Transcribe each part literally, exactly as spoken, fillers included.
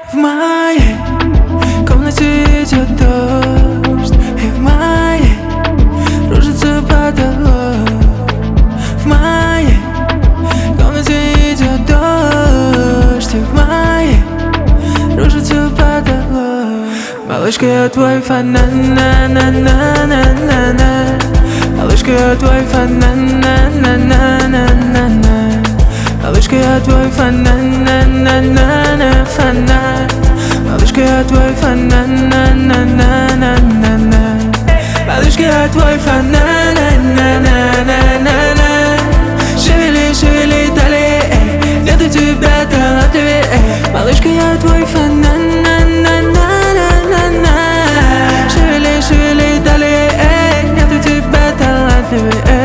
В моей комнате идет дождь, и в моей кружится потолок. В моей комнате идет дождь, и в моей кружится потолок. Малышка, я твой фанат, на-на-на-на-на-на. Малышка, я твой фанат, на-на-на-на-на-на. Малышка, я твой фанат, на-на-на-на, фанат. Малышка, я твой фанат, на-на-на-на-на-на. Малышка, я твой фанат, на-на-на-на-на-на. Шевели, шевели талии, эй, нету тебя талантливее, эй. Малышка, я твой фанат, на-на-на-на-на-на. Шевели, шевели талии, эй, нету тебя талантливее, эй.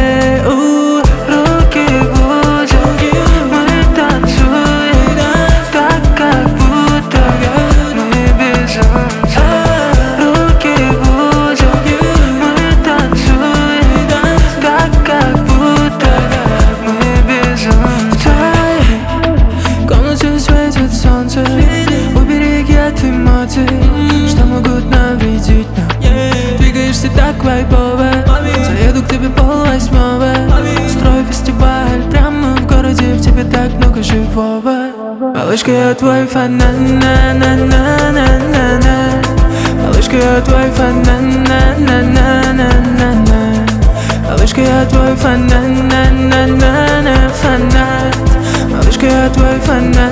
Убереги от эмоций, что могут навредить нам. Двигаешься так вайбово, заеду к тебе полвосьмого. Устрою фестиваль прямо в городе, в тебе так много живого. Малышка, я твой фанат, на-на-на-на-на-на. Малышка, я твой фанат, на-на-на-на-на-на. Малышка, я твой фанат, на-на-на-на, фанат. Малышка, я твой фанат.